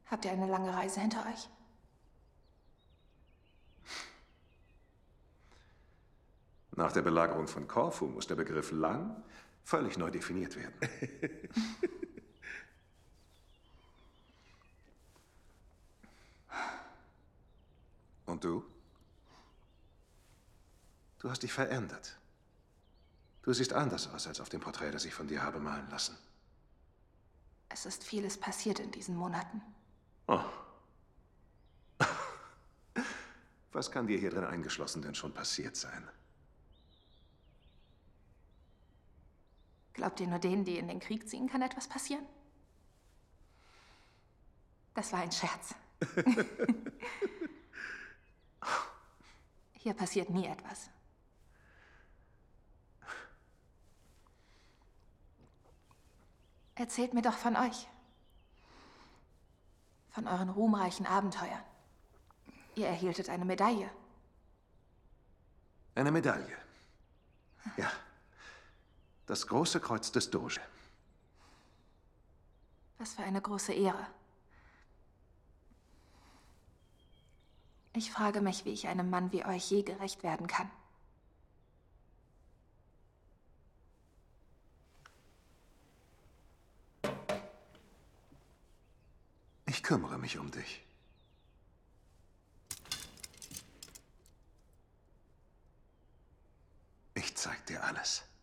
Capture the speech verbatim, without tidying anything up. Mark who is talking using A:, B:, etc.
A: Habt ihr eine lange Reise hinter euch?
B: Nach der Belagerung von Korfu muss der Begriff lang völlig neu definiert werden. Und du? Du hast dich verändert. Du siehst anders aus als auf dem Porträt, das ich von dir habe malen lassen.
A: Es ist vieles passiert in diesen Monaten.
B: Oh. Was kann dir hier drin eingeschlossen denn schon passiert sein?
A: Glaubt ihr nur denen, die in den Krieg ziehen, kann etwas passieren? Das war ein Scherz. Hier passiert nie etwas. Erzählt mir doch von euch. Von euren ruhmreichen Abenteuern. Ihr erhieltet eine Medaille.
B: Eine Medaille. Ja. Das große Kreuz des Doge.
A: Was für eine große Ehre. Ich frage mich, wie ich einem Mann wie euch je gerecht werden kann.
B: Ich kümmere mich um dich. Ich zeig dir alles.